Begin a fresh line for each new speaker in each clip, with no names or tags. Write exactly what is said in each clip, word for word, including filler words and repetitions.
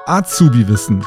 Azubi-Wissen.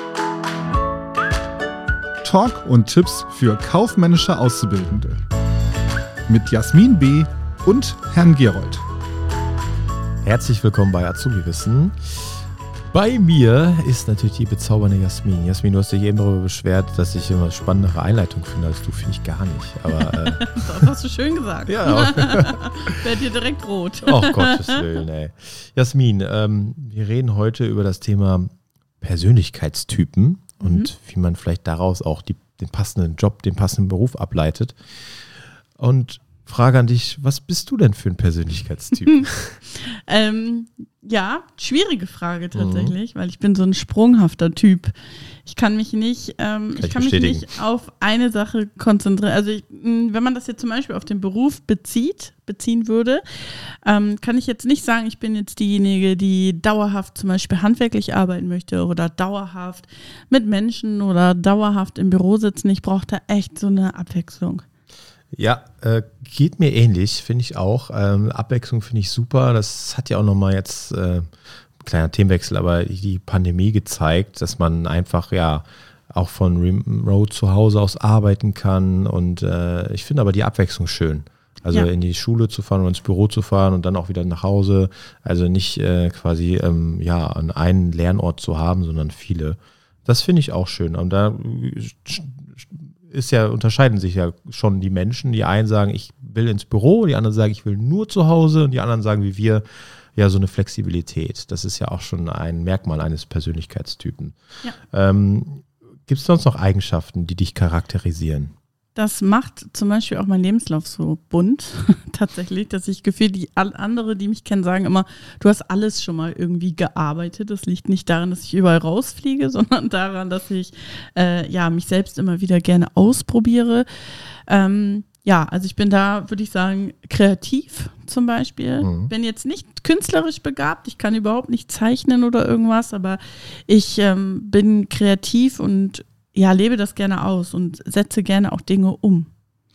Talk und Tipps für kaufmännische Auszubildende. Mit Jasmin B. und Herrn Gerold.
Herzlich willkommen bei Azubi-Wissen. Bei mir ist natürlich die bezaubernde Jasmin. Jasmin, du hast dich eben darüber beschwert, dass ich immer spannendere Einleitung finde als du. Finde ich gar nicht. Aber, äh,
das hast du schön gesagt.
Ja.
Werd dir direkt rot.
Oh Gottes Willen, ey. Jasmin, ähm, wir reden heute über das Thema Persönlichkeitstypen und mhm. wie man vielleicht daraus auch die, den passenden Job, den passenden Beruf ableitet. Und Frage an dich, was bist du denn für ein Persönlichkeitstyp?
ähm, ja, schwierige Frage tatsächlich, mhm. weil ich bin so ein sprunghafter Typ. Ich kann mich nicht, ähm, ich, ich kann mich nicht auf eine Sache konzentrieren. Also ich, wenn man das jetzt zum Beispiel auf den Beruf bezieht, beziehen würde, ähm, kann ich jetzt nicht sagen, ich bin jetzt diejenige, die dauerhaft zum Beispiel handwerklich arbeiten möchte oder dauerhaft mit Menschen oder dauerhaft im Büro sitzen. Ich brauche da echt so eine Abwechslung.
Ja, äh, geht mir ähnlich, finde ich auch. Ähm, Abwechslung finde ich super. Das hat ja auch nochmal jetzt, äh, kleiner Themenwechsel, aber die Pandemie gezeigt, dass man einfach ja auch von Remote zu Hause aus arbeiten kann. Und äh, ich finde aber die Abwechslung schön. Also ja. in die Schule zu fahren und ins Büro zu fahren und dann auch wieder nach Hause. Also nicht äh, quasi ähm, ja an einen Lernort zu haben, sondern viele. Das finde ich auch schön. Und da ist ja, unterscheiden sich ja schon die Menschen. Die einen sagen, ich will ins Büro, die anderen sagen, ich will nur zu Hause und die anderen sagen, wie wir, ja, so eine Flexibilität. Das ist ja auch schon ein Merkmal eines Persönlichkeitstypen. Ja. Ähm, gibt es sonst noch Eigenschaften, die dich charakterisieren?
Das macht zum Beispiel auch mein Lebenslauf so bunt, tatsächlich, dass ich gefühlt, die andere, die mich kennen, sagen immer, du hast alles schon mal irgendwie gearbeitet. Das liegt nicht daran, dass ich überall rausfliege, sondern daran, dass ich äh, ja, mich selbst immer wieder gerne ausprobiere. Ähm, ja, also ich bin da, würde ich sagen, kreativ zum Beispiel. Mhm. Bin jetzt nicht künstlerisch begabt, ich kann überhaupt nicht zeichnen oder irgendwas, aber ich ähm, bin kreativ und ja, lebe das gerne aus und setze gerne auch Dinge um.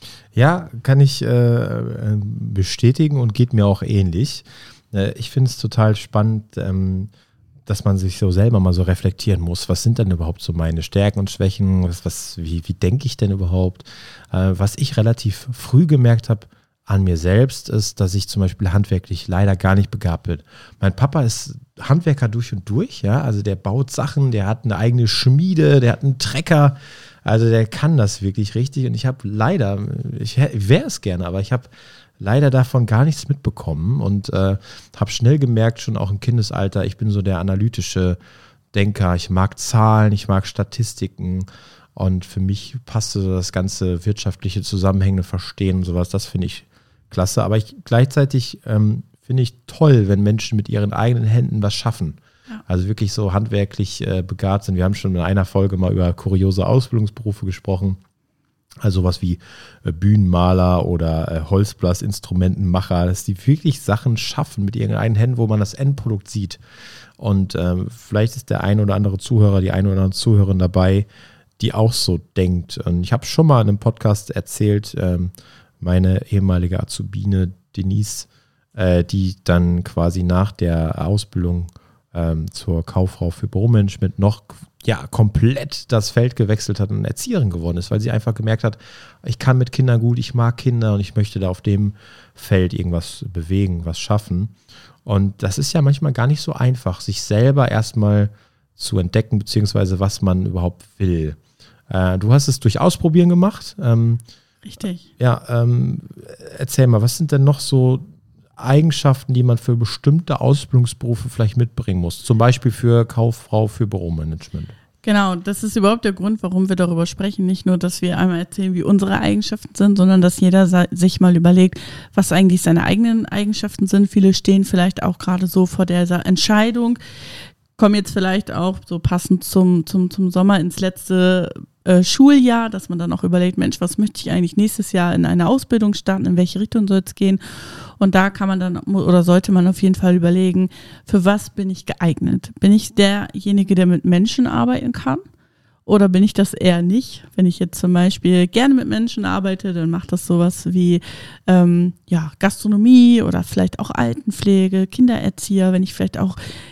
Ja, kann ich äh, bestätigen und geht mir auch ähnlich. Äh, ich finde es total spannend, ähm, dass man sich so selber mal so reflektieren muss. Was sind denn überhaupt so meine Stärken und Schwächen? Was, was, wie, wie denke ich denn überhaupt? Äh, was ich relativ früh gemerkt habe an mir selbst, ist, dass ich zum Beispiel handwerklich leider gar nicht begabt bin. Mein Papa ist Handwerker durch und durch, ja, also der baut Sachen, der hat eine eigene Schmiede, der hat einen Trecker, also der kann das wirklich richtig und ich habe leider, ich wäre es gerne, aber ich habe leider davon gar nichts mitbekommen und äh, habe schnell gemerkt, schon auch im Kindesalter, ich bin so der analytische Denker, ich mag Zahlen, ich mag Statistiken und für mich passte so das ganze wirtschaftliche Zusammenhänge, Verstehen und sowas, das finde ich klasse, aber ich gleichzeitig ähm, finde ich toll, wenn Menschen mit ihren eigenen Händen was schaffen. Ja. Also wirklich so handwerklich äh, begabt sind. Wir haben schon in einer Folge mal über kuriose Ausbildungsberufe gesprochen. Also sowas wie äh, Bühnenmaler oder äh, Holzblasinstrumentenmacher, dass die wirklich Sachen schaffen mit ihren eigenen Händen, wo man das Endprodukt sieht. Und ähm, vielleicht ist der ein oder andere Zuhörer, die eine oder andere Zuhörerin dabei, die auch so denkt. Und ich habe schon mal in einem Podcast erzählt, ähm, meine ehemalige Azubine Denise, äh, die dann quasi nach der Ausbildung ähm, zur Kauffrau für Büromanagement noch ja, komplett das Feld gewechselt hat und Erzieherin geworden ist, weil sie einfach gemerkt hat, ich kann mit Kindern gut, ich mag Kinder und ich möchte da auf dem Feld irgendwas bewegen, was schaffen. Und das ist ja manchmal gar nicht so einfach, sich selber erstmal zu entdecken, beziehungsweise was man überhaupt will. Äh, du hast es durch Ausprobieren gemacht. Ähm,
Richtig.
Ja, ähm, erzähl mal, was sind denn noch so Eigenschaften, die man für bestimmte Ausbildungsberufe vielleicht mitbringen muss? Zum Beispiel für Kauffrau für Büromanagement.
Genau, das ist überhaupt der Grund, warum wir darüber sprechen. Nicht nur, dass wir einmal erzählen, wie unsere Eigenschaften sind, sondern dass jeder sich mal überlegt, was eigentlich seine eigenen Eigenschaften sind. Viele stehen vielleicht auch gerade so vor dieser Entscheidung, kommen jetzt vielleicht auch so passend zum, zum, zum Sommer ins letzte äh, Schuljahr, dass man dann auch überlegt, Mensch, was möchte ich eigentlich nächstes Jahr in eine Ausbildung starten, in welche Richtung soll es gehen? Und da kann man dann oder sollte man auf jeden Fall überlegen, für was bin ich geeignet? Bin ich derjenige, der mit Menschen arbeiten kann? Oder bin ich das eher nicht? Wenn ich jetzt zum Beispiel gerne mit Menschen arbeite, dann macht das sowas wie ähm, ja, Gastronomie oder vielleicht auch Altenpflege, Kindererzieher. Wenn ich vielleicht auch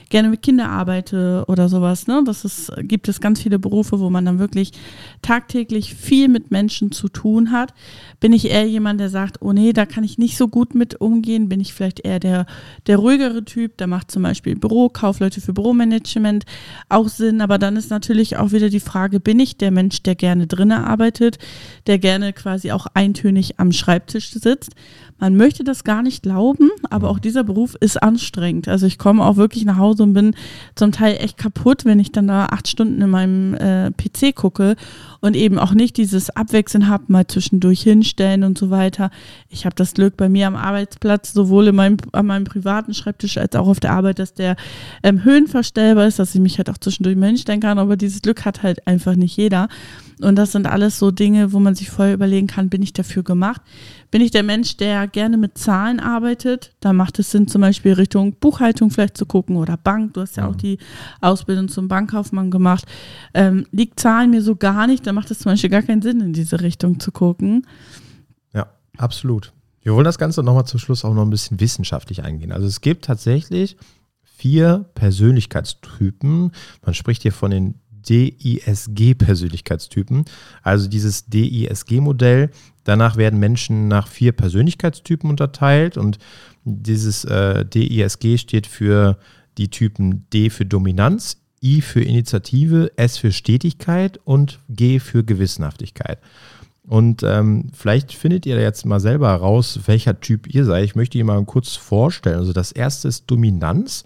gerne mit Kindern arbeite oder sowas. Ne? Das ist, gibt es ganz viele Berufe, wo man dann wirklich tagtäglich viel mit Menschen zu tun hat. Bin ich eher jemand, der sagt, oh nee, da kann ich nicht so gut mit umgehen, bin ich vielleicht eher der, der ruhigere Typ, da macht zum Beispiel Büro, Kaufleute für Büromanagement auch Sinn, aber dann ist natürlich auch wieder die Frage, bin ich der Mensch, der gerne drinnen arbeitet, der gerne quasi auch eintönig am Schreibtisch sitzt. Man möchte das gar nicht glauben, aber auch dieser Beruf ist anstrengend. Also ich komme auch wirklich nach Hause und bin zum Teil echt kaputt, wenn ich dann da acht Stunden in meinem äh, P C gucke und eben auch nicht dieses Abwechseln habe, mal zwischendurch hinstellen und so weiter. Ich habe das Glück bei mir am Arbeitsplatz, sowohl in meinem, an meinem privaten Schreibtisch als auch auf der Arbeit, dass der ähm, höhenverstellbar ist, dass ich mich halt auch zwischendurch mal hinstellen kann, aber dieses Glück hat halt einfach nicht jeder. Und das sind alles so Dinge, wo man sich vorher überlegen kann, bin ich dafür gemacht? Bin ich der Mensch, der gerne mit Zahlen arbeitet? Da macht es Sinn, zum Beispiel Richtung Buchhaltung vielleicht zu gucken oder Bank. Du hast ja, ja. auch die Ausbildung zum Bankkaufmann gemacht. Ähm, liegt Zahlen mir so gar nicht, da macht es zum Beispiel gar keinen Sinn, in diese Richtung zu gucken.
Ja, absolut. Wir wollen das Ganze nochmal zum Schluss auch noch ein bisschen wissenschaftlich eingehen. Also es gibt tatsächlich vier Persönlichkeitstypen. Man spricht hier von den D I S G-Persönlichkeitstypen. Also dieses D I S G-Modell, danach werden Menschen nach vier Persönlichkeitstypen unterteilt und dieses äh, D I S G steht für die Typen D für Dominanz, I für Initiative, S für Stetigkeit und G für Gewissenhaftigkeit. Und ähm, vielleicht findet ihr jetzt mal selber heraus, welcher Typ ihr seid. Ich möchte ihn mal kurz vorstellen. Also das erste ist Dominanz.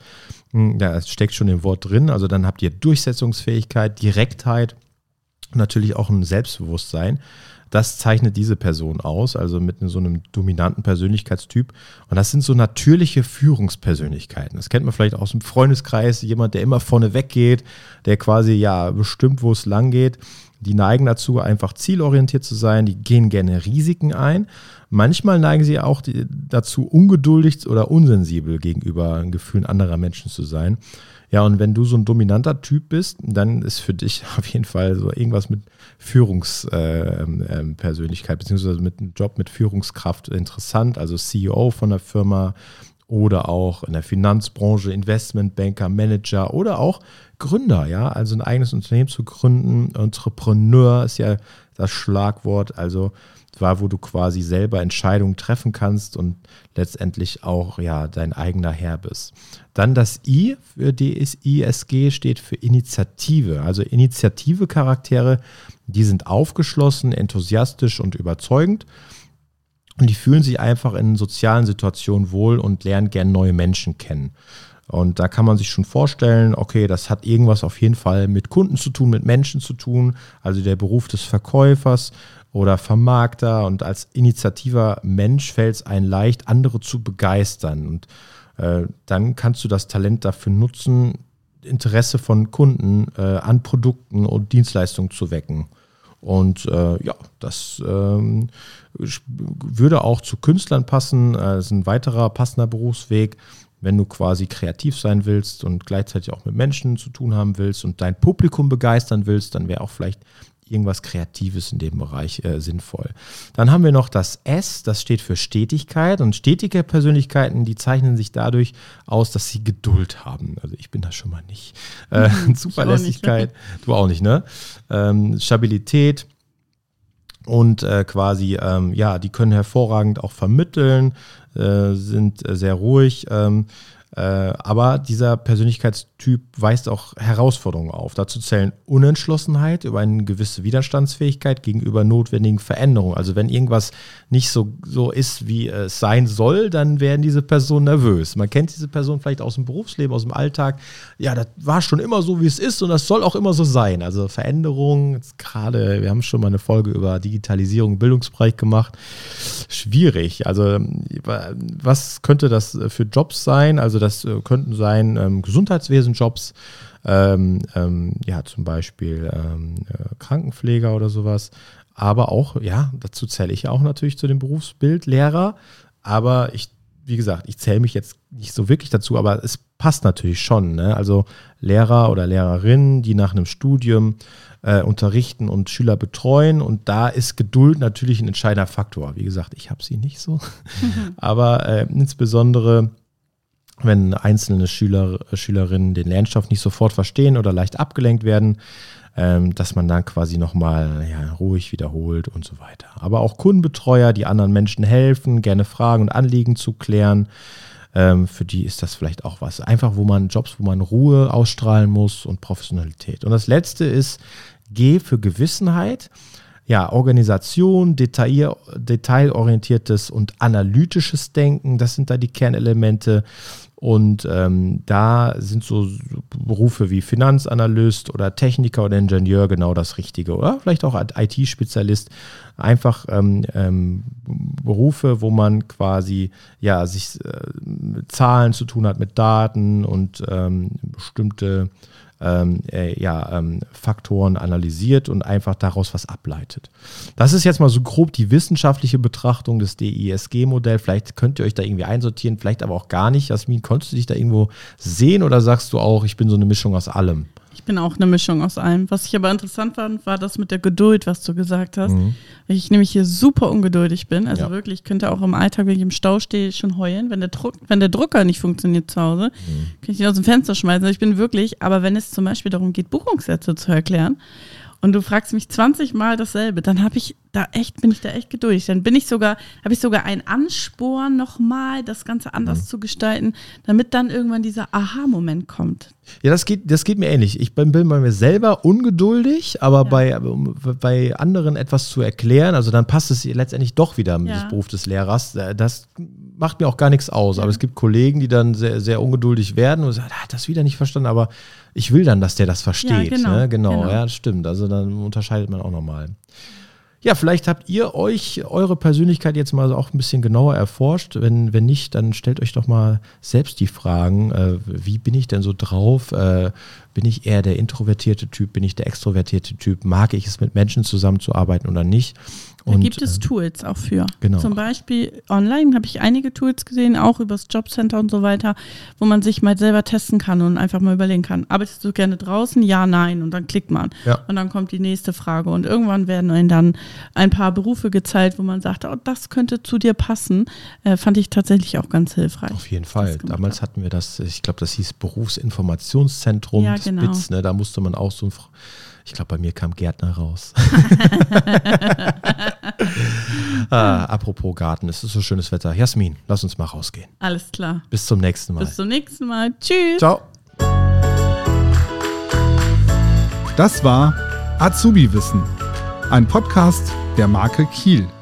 Da steckt schon im Wort drin. Also dann habt ihr Durchsetzungsfähigkeit, Direktheit und natürlich auch ein Selbstbewusstsein. Das zeichnet diese Person aus, also mit so einem dominanten Persönlichkeitstyp. Und das sind so natürliche Führungspersönlichkeiten. Das kennt man vielleicht aus dem Freundeskreis. Jemand, der immer vorne weggeht, der quasi ja bestimmt, wo es lang geht. Die neigen dazu, einfach zielorientiert zu sein. Die gehen gerne Risiken ein. Manchmal neigen sie auch die, dazu, ungeduldig oder unsensibel gegenüber Gefühlen anderer Menschen zu sein. Ja, und wenn du so ein dominanter Typ bist, dann ist für dich auf jeden Fall so irgendwas mit Führungspersönlichkeit, äh, äh, beziehungsweise mit einem Job mit Führungskraft interessant. Also C E O von der Firma oder auch in der Finanzbranche, Investmentbanker, Manager oder auch Gründer, ja, also ein eigenes Unternehmen zu gründen. Entrepreneur ist ja das Schlagwort, also war, wo du quasi selber Entscheidungen treffen kannst und letztendlich auch ja dein eigener Herr bist. Dann das I für D I S G steht für Initiative. Also Initiative-Charaktere, die sind aufgeschlossen, enthusiastisch und überzeugend. Und die fühlen sich einfach in sozialen Situationen wohl und lernen gern neue Menschen kennen. Und da kann man sich schon vorstellen, okay, das hat irgendwas auf jeden Fall mit Kunden zu tun, mit Menschen zu tun. Also der Beruf des Verkäufers oder Vermarkter. Und als initiativer Mensch fällt es einem leicht, andere zu begeistern. Und äh, dann kannst du das Talent dafür nutzen, Interesse von Kunden äh, an Produkten und Dienstleistungen zu wecken. Und äh, ja, das ähm, würde auch zu Künstlern passen. Das ist ein weiterer passender Berufsweg, wenn du quasi kreativ sein willst und gleichzeitig auch mit Menschen zu tun haben willst und dein Publikum begeistern willst, dann wäre auch vielleicht irgendwas Kreatives in dem Bereich äh, sinnvoll. Dann haben wir noch das S, das steht für Stetigkeit. Und stetige Persönlichkeiten, die zeichnen sich dadurch aus, dass sie Geduld haben. Also ich bin das schon mal nicht. Äh, mhm, Zuverlässigkeit, auch nicht, du auch nicht, ne? Ähm, Stabilität und äh, quasi, ähm, ja, die können hervorragend auch vermitteln, äh, sind äh, sehr ruhig, ähm, äh, aber dieser Persönlichkeitstyp weist auch Herausforderungen auf. Dazu zählen Unentschlossenheit über eine gewisse Widerstandsfähigkeit gegenüber notwendigen Veränderungen. Also wenn irgendwas nicht so, so ist, wie es sein soll, dann werden diese Personen nervös. Man kennt diese Person vielleicht aus dem Berufsleben, aus dem Alltag. Ja, das war schon immer so, wie es ist und das soll auch immer so sein. Also Veränderungen, gerade, wir haben schon mal eine Folge über Digitalisierung im Bildungsbereich gemacht. Schwierig. Also was könnte das für Jobs sein? Also das könnten sein ähm, Gesundheitswesenjobs, ähm, ähm, ja zum Beispiel ähm, äh, Krankenpfleger oder sowas, aber auch, ja, dazu zähle ich auch natürlich zu dem Berufsbild Lehrer, aber ich, wie gesagt, ich zähle mich jetzt nicht so wirklich dazu, aber es passt natürlich schon, ne? Also Lehrer oder Lehrerinnen, die nach einem Studium äh, unterrichten und Schüler betreuen und da ist Geduld natürlich ein entscheidender Faktor. Wie gesagt, ich habe sie nicht so, mhm. aber äh, insbesondere wenn einzelne Schüler, Schülerinnen den Lernstoff nicht sofort verstehen oder leicht abgelenkt werden, ähm, dass man dann quasi nochmal ja, ruhig wiederholt und so weiter. Aber auch Kundenbetreuer, die anderen Menschen helfen, gerne Fragen und Anliegen zu klären. Ähm, für die ist das vielleicht auch was. Einfach, wo man Jobs, wo man Ruhe ausstrahlen muss und Professionalität. Und das Letzte ist G für Gewissenheit. Ja, Organisation, Detail, detailorientiertes und analytisches Denken, das sind da die Kernelemente. Und ähm, da sind so Berufe wie Finanzanalyst oder Techniker oder Ingenieur genau das Richtige. Oder vielleicht auch I T-Spezialist. Einfach ähm, ähm, Berufe, wo man quasi ja, sich äh, mit Zahlen zu tun hat, mit Daten und ähm, bestimmte Ähm, äh, ja, ähm, Faktoren analysiert und einfach daraus was ableitet. Das ist jetzt mal so grob die wissenschaftliche Betrachtung des D I S G-Modells. Vielleicht könnt ihr euch da irgendwie einsortieren, vielleicht aber auch gar nicht. Jasmin, konntest du dich da irgendwo sehen oder sagst du auch, ich bin so eine Mischung aus allem?
Ich bin auch eine Mischung aus allem. Was ich aber interessant fand, war das mit der Geduld, was du gesagt hast. Mhm. Weil ich nämlich hier super ungeduldig bin. Also ja. wirklich, ich könnte auch im Alltag, wenn ich im Stau stehe, schon heulen. Wenn der, Druck, wenn der Drucker nicht funktioniert zu Hause, mhm. kann ich ihn aus dem Fenster schmeißen. Also ich bin wirklich, aber wenn es zum Beispiel darum geht, Buchungssätze zu erklären, und du fragst mich zwanzig Mal dasselbe, dann habe ich da echt, bin ich da echt geduldig. Dann bin ich sogar, habe ich sogar einen Ansporn, nochmal das Ganze anders mhm. zu gestalten, damit dann irgendwann dieser Aha-Moment kommt.
Ja, das geht, das geht mir ähnlich. Ich bin, bin bei mir selber ungeduldig, aber ja. bei, bei anderen etwas zu erklären, also dann passt es letztendlich doch wieder mit ja. dem Beruf des Lehrers. Das macht mir auch gar nichts aus. Ja. Aber es gibt Kollegen, die dann sehr, sehr ungeduldig werden und sagen, ah, das wieder nicht verstanden, aber ich will dann, dass der das versteht. Ja, genau, ne? genau, genau. Ja, das stimmt. Also dann unterscheidet man auch nochmal. Ja, vielleicht habt ihr euch eure Persönlichkeit jetzt mal auch ein bisschen genauer erforscht. Wenn, wenn nicht, dann stellt euch doch mal selbst die Fragen, äh, wie bin ich denn so drauf? Äh, bin ich eher der introvertierte Typ? Bin ich der extrovertierte Typ? Mag ich es, mit Menschen zusammenzuarbeiten oder nicht?
Da und, gibt es äh, Tools auch für.
Genau.
Zum Beispiel online habe ich einige Tools gesehen, auch übers Jobcenter und so weiter, wo man sich mal selber testen kann und einfach mal überlegen kann, arbeitest du gerne draußen? Ja, nein. Und dann klickt man.
Ja.
Und dann kommt die nächste Frage. Und irgendwann werden einem dann ein paar Berufe gezeigt, wo man sagt, oh, das könnte zu dir passen. Äh, fand ich tatsächlich auch ganz hilfreich.
Auf jeden Fall. Damals hatten wir das, ich glaube, das hieß Berufsinformationszentrum,
ja,
das
genau.
B I Z, ne? Da musste man auch so ein, ich glaube, bei mir kam Gärtner raus. ah, apropos Garten, es ist so schönes Wetter. Jasmin, lass uns mal rausgehen.
Alles klar.
Bis zum nächsten Mal.
Bis zum nächsten Mal. Tschüss.
Ciao.
Das war Azubi Wissen, ein Podcast der Marke Kiel.